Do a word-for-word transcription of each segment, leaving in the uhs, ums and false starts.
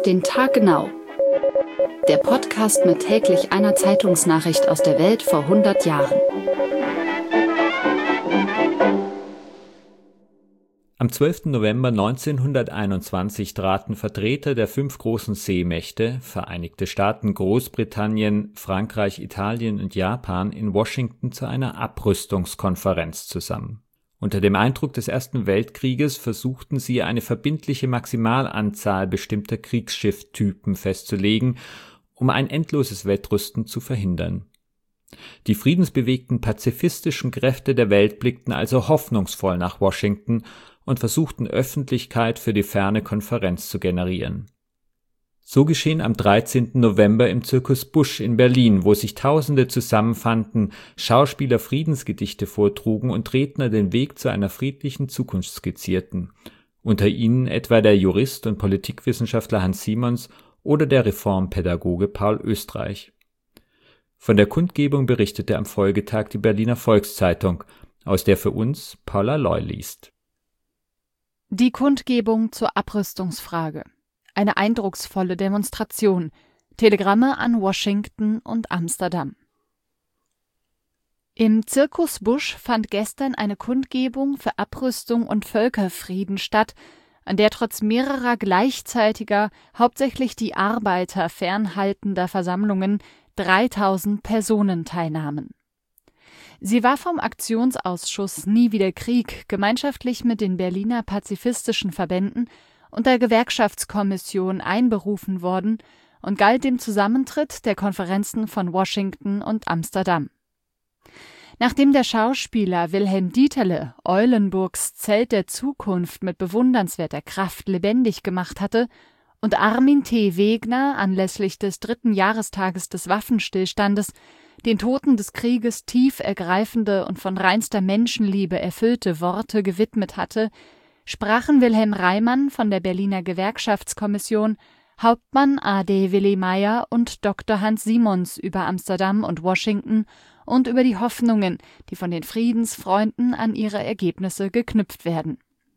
Auf den Tag genau. Der Podcast mit täglich einer Zeitungsnachricht aus der Welt vor hundert Jahren. Am zwölften November neunzehnhunderteinundzwanzig traten Vertreter der fünf großen Seemächte, Vereinigte Staaten, Großbritannien, Frankreich, Italien und Japan, in Washington zu einer Abrüstungskonferenz zusammen. Unter dem Eindruck des Ersten Weltkrieges versuchten sie, eine verbindliche Maximalanzahl bestimmter Kriegsschifftypen festzulegen, um ein endloses Wettrüsten zu verhindern. Die friedensbewegten pazifistischen Kräfte der Welt blickten also hoffnungsvoll nach Washington und versuchten, Öffentlichkeit für die ferne Konferenz zu generieren. So geschehen am dreizehnten November im Circus Busch in Berlin, wo sich Tausende zusammenfanden, Schauspieler Friedensgedichte vortrugen und Redner den Weg zu einer friedlichen Zukunft skizzierten. Unter ihnen etwa der Jurist und Politikwissenschaftler Hans Simons oder der Reformpädagoge Paul Oestreich. Von der Kundgebung berichtete am Folgetag die Berliner Volkszeitung, aus der für uns Paula Loy liest. Die Kundgebung zur Abrüstungsfrage. Eine eindrucksvolle Demonstration. Telegramme an Washington und Amsterdam. Im Circus Busch fand gestern eine Kundgebung für Abrüstung und Völkerfrieden statt, an der trotz mehrerer gleichzeitiger, hauptsächlich die Arbeiter fernhaltender Versammlungen dreitausend Personen teilnahmen. Sie war vom Aktionsausschuss Nie wieder Krieg gemeinschaftlich mit den Berliner pazifistischen Verbänden und der Gewerkschaftskommission einberufen worden und galt dem Zusammentritt der Konferenzen von Washington und Amsterdam. Nachdem der Schauspieler Wilhelm Dieterle Eulenburgs Zelt der Zukunft mit bewundernswerter Kraft lebendig gemacht hatte und Armin T. Wegner anlässlich des dritten Jahrestages des Waffenstillstandes den Toten des Krieges tief ergreifende und von reinster Menschenliebe erfüllte Worte gewidmet hatte, sprachen Wilhelm Reimann von der Berliner Gewerkschaftskommission, Hauptmann A D Willi Meyer und Doktor Hans Simons über Amsterdam und Washington und über die Hoffnungen, die von den Friedensfreunden an ihre Ergebnisse geknüpft werden.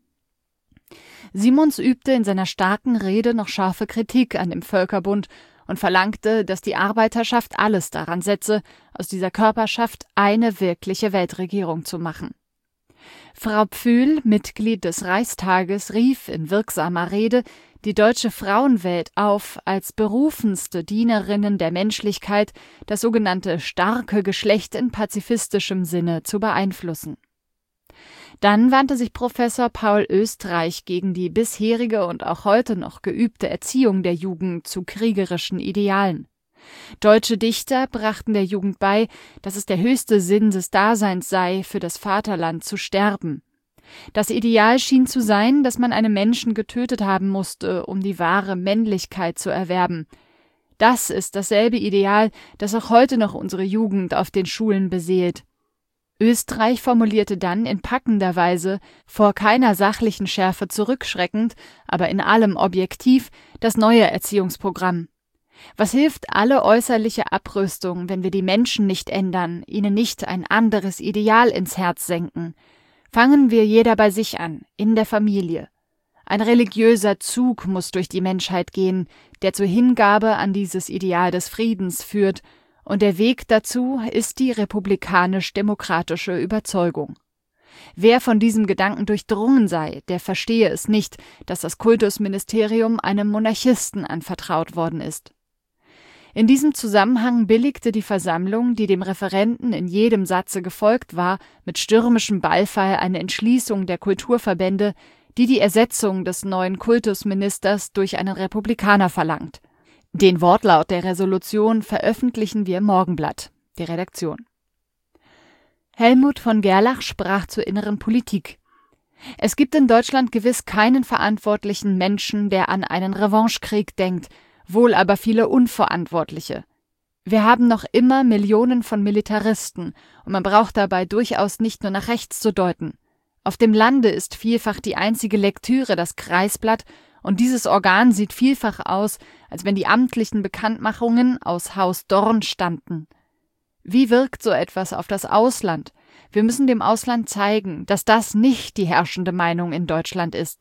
Simons übte in seiner starken Rede noch scharfe Kritik an dem Völkerbund und verlangte, dass die Arbeiterschaft alles daran setze, aus dieser Körperschaft eine wirkliche Weltregierung zu machen. Frau Pfühl, Mitglied des Reichstages, rief in wirksamer Rede die deutsche Frauenwelt auf, als berufenste Dienerinnen der Menschlichkeit das sogenannte starke Geschlecht in pazifistischem Sinne zu beeinflussen. Dann wandte sich Professor Paul Oestreich gegen die bisherige und auch heute noch geübte Erziehung der Jugend zu kriegerischen Idealen. Deutsche Dichter brachten der Jugend bei, dass es der höchste Sinn des Daseins sei, für das Vaterland zu sterben. Das Ideal schien zu sein, dass man einen Menschen getötet haben musste, um die wahre Männlichkeit zu erwerben. Das ist dasselbe Ideal, das auch heute noch unsere Jugend auf den Schulen beseelt. Oestreich formulierte dann in packender Weise, vor keiner sachlichen Schärfe zurückschreckend, aber in allem objektiv, das neue Erziehungsprogramm. Was hilft alle äußerliche Abrüstung, wenn wir die Menschen nicht ändern, ihnen nicht ein anderes Ideal ins Herz senken? Fangen wir jeder bei sich an, in der Familie. Ein religiöser Zug muss durch die Menschheit gehen, der zur Hingabe an dieses Ideal des Friedens führt, und der Weg dazu ist die republikanisch-demokratische Überzeugung. Wer von diesem Gedanken durchdrungen sei, der verstehe es nicht, dass das Kultusministerium einem Monarchisten anvertraut worden ist. In diesem Zusammenhang billigte die Versammlung, die dem Referenten in jedem Satze gefolgt war, mit stürmischem Beifall eine Entschließung der Kulturverbände, die die Ersetzung des neuen Kultusministers durch einen Republikaner verlangt. Den Wortlaut der Resolution veröffentlichen wir im Morgenblatt, die Redaktion. Helmut von Gerlach sprach zur inneren Politik. Es gibt in Deutschland gewiss keinen verantwortlichen Menschen, der an einen Revanchekrieg denkt, wohl aber viele Unverantwortliche. Wir haben noch immer Millionen von Militaristen und man braucht dabei durchaus nicht nur nach rechts zu deuten. Auf dem Lande ist vielfach die einzige Lektüre das Kreisblatt und dieses Organ sieht vielfach aus, als wenn die amtlichen Bekanntmachungen aus Haus Dorn stammten. Wie wirkt so etwas auf das Ausland? Wir müssen dem Ausland zeigen, dass das nicht die herrschende Meinung in Deutschland ist.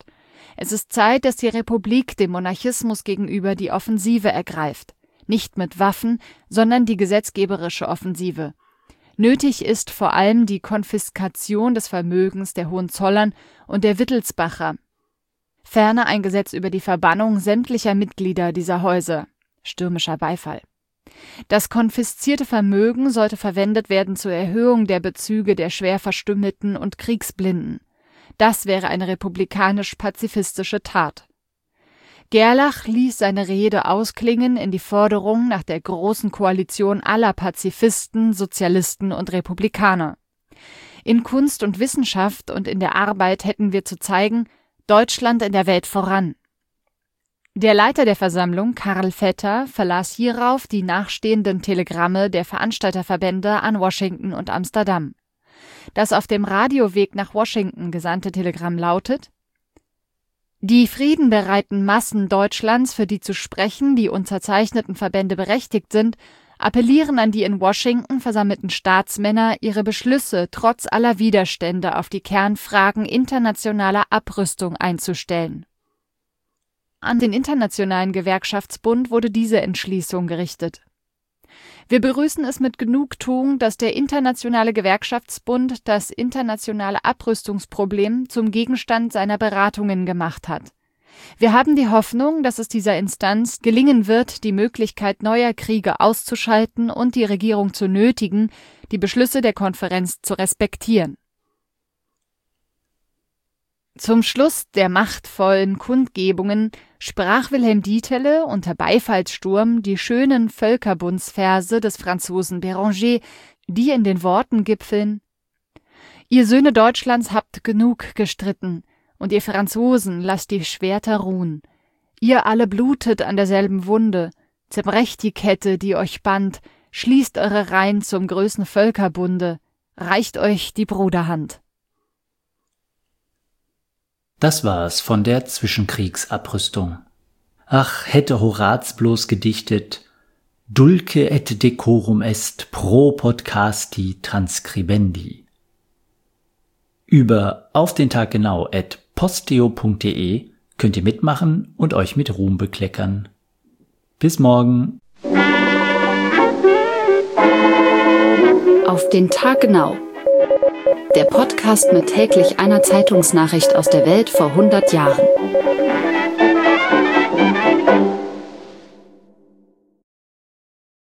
Es ist Zeit, dass die Republik dem Monarchismus gegenüber die Offensive ergreift. Nicht mit Waffen, sondern die gesetzgeberische Offensive. Nötig ist vor allem die Konfiskation des Vermögens der Hohenzollern und der Wittelsbacher. Ferner ein Gesetz über die Verbannung sämtlicher Mitglieder dieser Häuser. Stürmischer Beifall. Das konfiszierte Vermögen sollte verwendet werden zur Erhöhung der Bezüge der schwer Verstümmelten und Kriegsblinden. Das wäre eine republikanisch-pazifistische Tat. Gerlach ließ seine Rede ausklingen in die Forderung nach der großen Koalition aller Pazifisten, Sozialisten und Republikaner. In Kunst und Wissenschaft und in der Arbeit hätten wir zu zeigen, Deutschland in der Welt voran. Der Leiter der Versammlung, Karl Vetter, verlas hierauf die nachstehenden Telegramme der Veranstalterverbände an Washington und Amsterdam. Das auf dem Radioweg nach Washington gesandte Telegramm lautet: Die friedenbereiten Massen Deutschlands, für die zu sprechen die unterzeichneten Verbände berechtigt sind, appellieren an die in Washington versammelten Staatsmänner, ihre Beschlüsse trotz aller Widerstände auf die Kernfragen internationaler Abrüstung einzustellen. An den Internationalen Gewerkschaftsbund wurde diese Entschließung gerichtet. Wir begrüßen es mit Genugtuung, dass der Internationale Gewerkschaftsbund das internationale Abrüstungsproblem zum Gegenstand seiner Beratungen gemacht hat. Wir haben die Hoffnung, dass es dieser Instanz gelingen wird, die Möglichkeit neuer Kriege auszuschalten und die Regierung zu nötigen, die Beschlüsse der Konferenz zu respektieren. Zum Schluss der machtvollen Kundgebungen sprach Wilhelm Dieterle unter Beifallssturm die schönen Völkerbundsverse des Franzosen Béranger, die in den Worten gipfeln: Ihr Söhne Deutschlands habt genug gestritten, und ihr Franzosen lasst die Schwerter ruhen. Ihr alle blutet an derselben Wunde, zerbrecht die Kette, die euch band, schließt eure Reihen zum größten Völkerbunde, reicht euch die Bruderhand. Das war's von der Zwischenkriegsabrüstung. Ach, hätte Horaz bloß gedichtet: Dulce et decorum est pro podcasti transcribendi. Über auf den Tag genau at posteo punkt de könnt ihr mitmachen und euch mit Ruhm bekleckern. Bis morgen. Auf den Tag genau. Der Podcast mit täglich einer Zeitungsnachricht aus der Welt vor hundert Jahren.